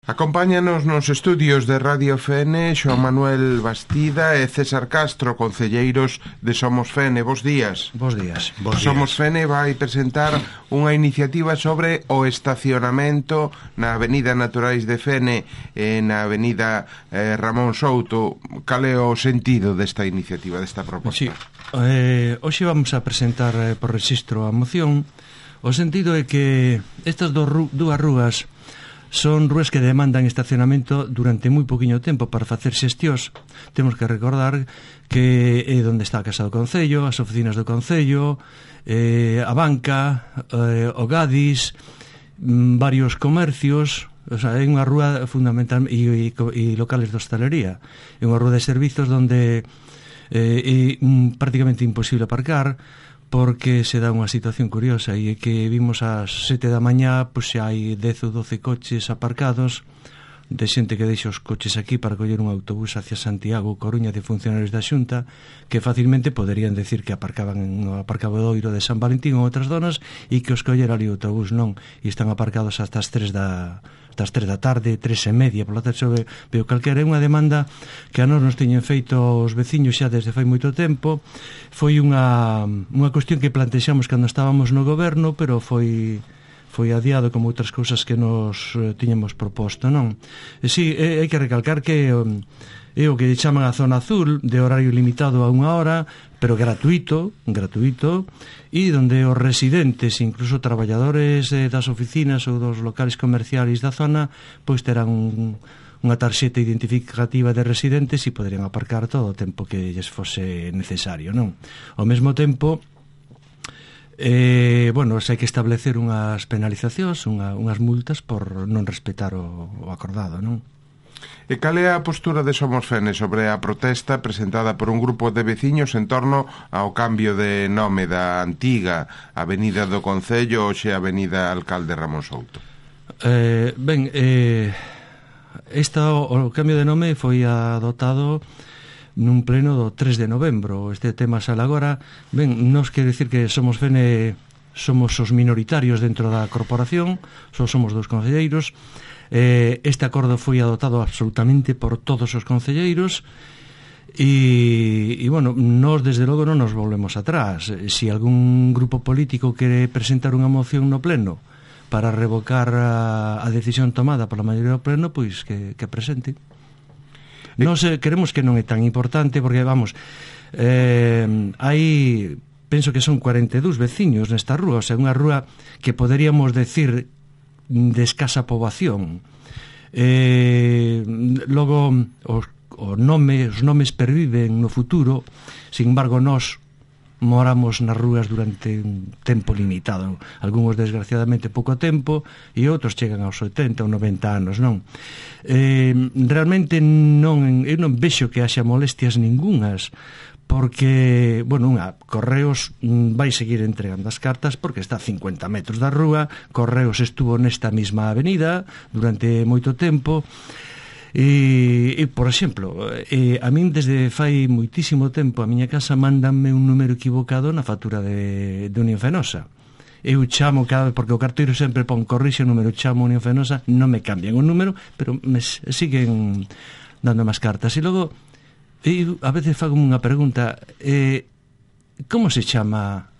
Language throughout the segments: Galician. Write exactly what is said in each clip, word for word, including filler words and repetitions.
Acompáñanos nos estudios de Radio F N Xoán Manuel Bastida e César Castro, concelleiros de Somos F N. Bos días. Bos días. Bos días. Somos F N vai presentar unha iniciativa sobre o estacionamento na Avenida Naturais de F N e na Avenida eh, Ramón Souto. Cal é o sentido desta iniciativa, desta proposta? Sí. Eh, hoxe vamos a presentar eh, por rexistro a moción. O sentido é que estas do, dúas rúas son rúas que demandan estacionamento durante moi poquinho tempo para facer xestións. Temos que recordar que é onde está a Casa do Concello, as oficinas do Concello, eh, a banca, eh, o Gadis, varios comercios. O sea, é unha rúa fundamental e, e, e locales de hostalería. É unha rúa de servizos onde eh, é mm, prácticamente imposible aparcar, porque se dá unha situación curiosa e é que vimos ás sete da mañá, pois xa hai dez ou doce coches aparcados de xente que deixa os coches aquí para coller un autobús hacia Santiago, Coruña, de funcionarios da Xunta, que facilmente poderían decir que aparcaban no aparcadoiro de San Valentín ou outras zonas e que os collera ali o autobús, non, e están aparcados hasta as tres da das tres da tarde, tres e media, por lo tanto veo calquera é unha demanda que a nos nos teñen feito os veciños xa desde fai moito tempo. Foi unha, unha cuestión que plantexamos cando estábamos no goberno, pero foi foi adiado como outras cousas que nos eh, tiñamos proposto, non? E si, é, hai que recalcar que um, é o que chaman a zona azul, de horario limitado a unha hora, pero gratuito, gratuito, e donde os residentes, incluso traballadores eh, das oficinas ou dos locales comerciais da zona, pois terán un, unha tarxeta identificativa de residentes e poderían aparcar todo o tempo que lles fose necesario, non? Ao mesmo tempo, eh, bueno, se hai que establecer unhas penalizacións, unha, unhas multas por non respetar o, o acordado, non? E cal é a postura de Somos F N sobre a protesta presentada por un grupo de veciños en torno ao cambio de nome da antiga Avenida do Concello hoxe Avenida Alcalde Ramón Souto? Eh, ben, eh, esta, o, o cambio de nome foi adoptado nun pleno do tres de novembro. Este tema sale agora. Ben, nos quere dicir que Somos F N somos os minoritarios dentro da corporación, só somos dos concelleiros. Eh, este acordo foi adoptado absolutamente por todos os concelleiros e, e bueno, nós desde logo non nos volvemos atrás. Se algún grupo político quere presentar unha moción no pleno para revocar a, a decisión tomada pola maioría do pleno, pois que, que presente. Nos eh, queremos que non é tan importante porque, vamos, eh, hai, penso que son cuarenta e dous veciños nesta rúa, o sea, unha rúa que poderíamos decir de escasa poboación. Eh, logo os, os nomes, os nomes perviven no futuro, sin embargo nós moramos nas rúas durante un tempo limitado, algúns desgraciadamente pouco tempo e outros chegan aos oitenta ou noventa anos, non? Eh, realmente non, eu non vexo que haxa molestias ningunhas, porque, bueno, unha, Correos vai seguir entregando as cartas porque está a cincuenta metros da rúa. Correos estuvo nesta mesma avenida durante moito tempo e, e por exemplo, eh, a min desde fai moitísimo tempo a miña casa mandanme un número equivocado na factura de, de Unión Fenosa. Eu chamo cada vez, porque o carteiro sempre pon corrixe o número, chamo Unión Fenosa, non me cambian o número, pero me siguen dando máis cartas. E logo eu a veces fago unha pregunta, eh, como se chama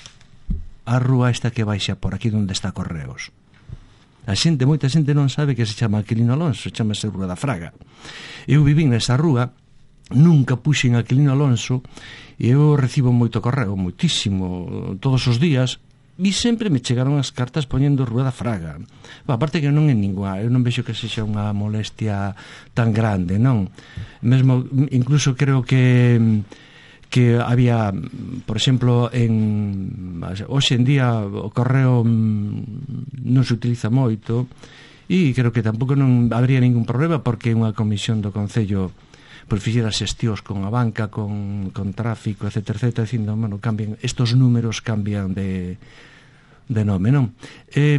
a rúa esta que baixa por aquí onde está Correos? A xente, moita xente non sabe que se chama Aquilino Alonso, chamase Rúa da Fraga. Eu vivín nesa rúa, nunca puxen Aquilino Alonso e eu recibo moito correo, moitísimo, todos os días, e sempre me chegaron as cartas poñendo Rúa da Fraga. Ba, aparte que non é ninguna, eu non vexo que sexa unha molestia tan grande, non? Mesmo, incluso creo que que había, por exemplo, en hoxe en día o correo non se utiliza moito e creo que tampouco non habría ningún problema porque unha comisión do Concello pois fixera xestións con a banca, con, con tráfico, etcétera, etcétera, dicindo, bueno, cambian, estos números cambian de, de nome, non? Eh,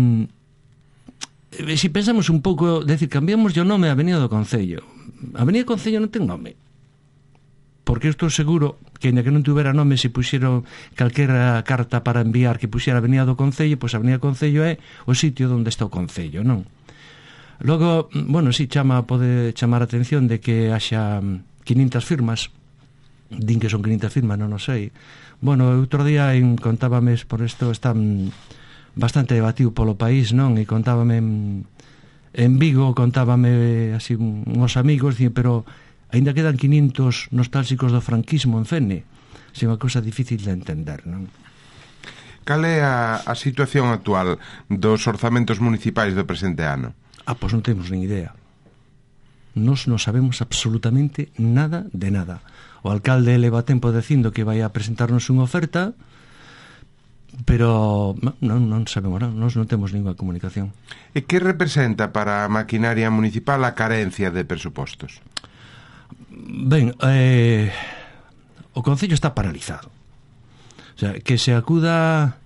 se si pensamos un pouco, decir, cambiamos o nome a Avenida do Concello. A Avenida do Concello non ten nome. Porque eu estou seguro que, ainda que non tuvera nome, se puxeron calquera carta para enviar que puxera Avenida do Concello, pois a Avenida do Concello é o sitio onde está o Concello, non? Logo, bueno, si chama, pode chamar a atención de que haxa quinientas firmas, din que son quinientas firmas, non o sei. Bueno, outro día en, contábame, por isto están bastante debatido polo país, non? E contábame en, en Vigo, contábame así uns amigos, dicen, pero aínda quedan quinientos nostálxicos do franquismo en Fene. É unha cousa difícil de entender, non? Cal é a, a situación actual dos orzamentos municipais do presente ano? Ah, pois non temos nin idea. Nos non sabemos absolutamente nada de nada. O alcalde leva tempo dicindo que vai a presentarnos unha oferta, pero non, non sabemos nada, nos non temos ninguna comunicación. E que representa para a maquinaria municipal a carencia de presupostos? Ben, eh, o Concello está paralizado. O sea, que se acuda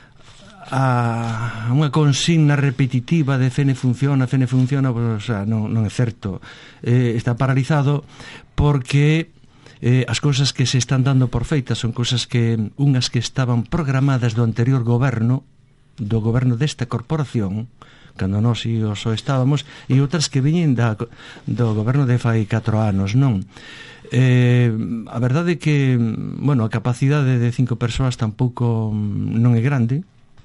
a unha consigna repetitiva de Fene funciona, Fene funciona, pues, o sea, non, non é certo. Eh, está paralizado porque eh, as cousas que se están dando por feitas son cousas que unhas que estaban programadas do anterior goberno, do goberno desta corporación, cando nós e os estábamos, e outras que viñen da, do goberno de fai catro anos, non? Eh, a verdade é que, bueno, a capacidade de cinco persoas tampouco non é grande,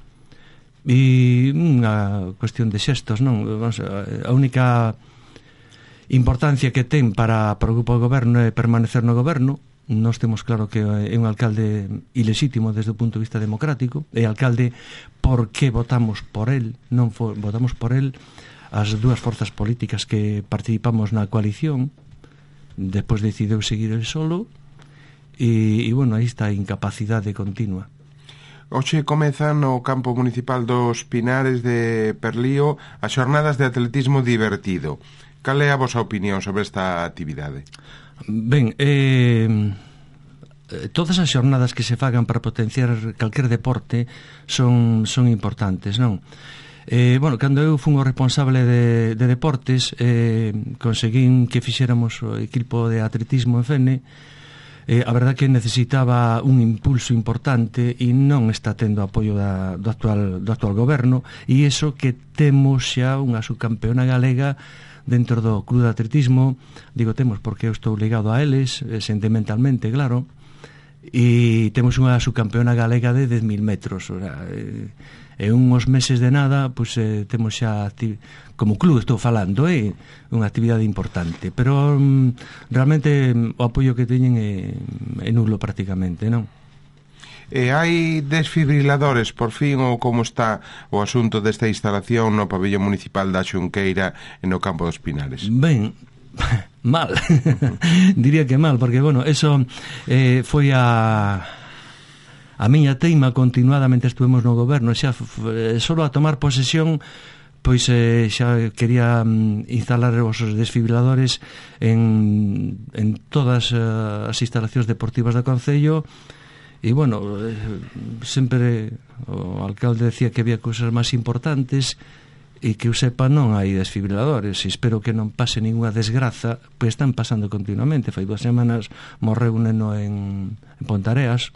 e unha cuestión de xestos, non? Vamos, a única importancia que ten para, para o grupo do goberno é permanecer no goberno. Nós temos claro que é un alcalde ilexítimo desde o punto de vista democrático, é alcalde porque votamos por el, non for, votamos por el as dúas forzas políticas que participamos na coalición. Despois decideu seguir el solo e, e bueno, aí está a incapacidade continua. Hoxe comezan no campo municipal dos Pinares de Perlío as xornadas de atletismo divertido. Cal é a vosa opinión sobre esta actividade? Ben, eh, todas as xornadas que se fagan para potenciar calquer deporte son, son importantes, non? Eh, bueno, cando eu fun o responsable de, de deportes, eh, conseguín que fixéramos o equipo de atletismo en Fene. Eh, a verdad que necesitaba un impulso importante e non está tendo apoio da, do, actual, do actual goberno, e iso que temos xa unha subcampeona galega dentro do club de atletismo. Digo temos porque eu estou ligado a eles eh, sentimentalmente, claro, e temos unha subcampeona galega de dez mil metros. O sea, eh, e uns meses de nada, pois eh, temos xa como club, estou falando, é eh, unha actividade importante, pero mm, realmente mm, o apoio que teñen é, é nulo prácticamente, non? E hai desfibriladores, por fin, ou como está o asunto desta instalación no pabellón municipal da Xunqueira e no campo dos Pinares? Ben, mal. Diría que mal, porque, bueno, eso eh, foi a... a miña teima continuadamente estuvemos no goberno, xa eh, solo a tomar posesión, pois eh, xa quería um, instalar os desfibriladores en, en todas uh, as instalacións deportivas do Concello. E, bueno, eh, sempre o alcalde decía que había cousas máis importantes e que eu sepa non hai desfibriladores, e espero que non pase ninguna desgraza, pois están pasando continuamente. Fai dúas semanas morreu un neno en, en Pontareas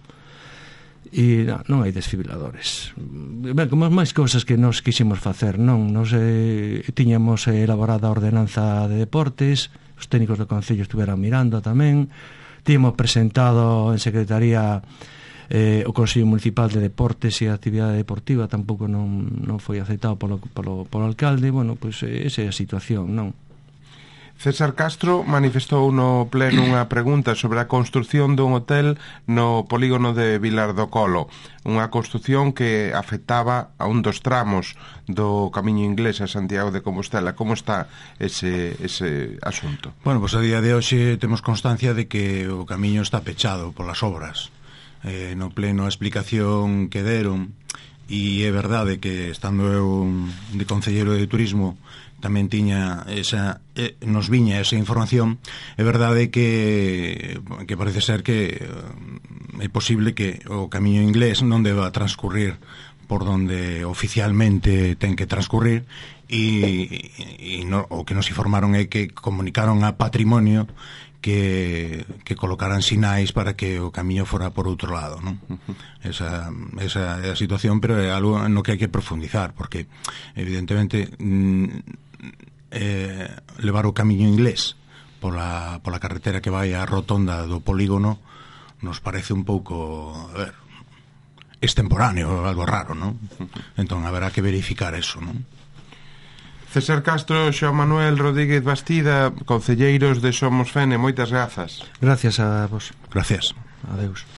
e non, non hai desfibriladores. Ben, como máis cousas que nos quixemos facer, non? Nos eh, tiñamos eh, elaborada a ordenanza de deportes, os técnicos do Concello estuveran mirando tamén, tiñamos presentado en Secretaría eh, o Consello Municipal de Deportes e a Actividade Deportiva, tampouco non, non foi aceptado polo, polo, polo alcalde. Bueno, pois pues, esa é a situación, non? César Castro manifestou no pleno unha pregunta sobre a construción dun hotel no polígono de Vilar do Colo, unha construción que afectaba a un dos tramos do Camiño Inglés a Santiago de Compostela. Como está ese, ese asunto? Bueno, pois pues a día de hoxe temos constancia de que o camiño está pechado polas obras. Eh, no pleno a explicación que deron, e é verdade que estando eu de concelleiro de turismo tamén tiña esa, eh, nos viña esa información. É verdade que que parece ser que eh, é posible que o Camiño Inglés non deba transcurrir por donde oficialmente ten que transcurrir, e, e no, o que nos informaron é que comunicaron a Patrimonio que, que colocaran sinais para que o camiño fora por outro lado, non? Esa, esa é a situación, pero é algo no que hai que profundizar, porque evidentemente eh, levar o camiño inglés pola, pola carretera que vai á rotonda do polígono nos parece un pouco, a ver, extemporáneo, algo raro, non? Entón, haberá que verificar eso, non? César Castro, Xoán Manuel Rodríguez Bastida, concelleiros de Somos Fene, moitas grazas. Gracias a vos. Gracias. Adeus.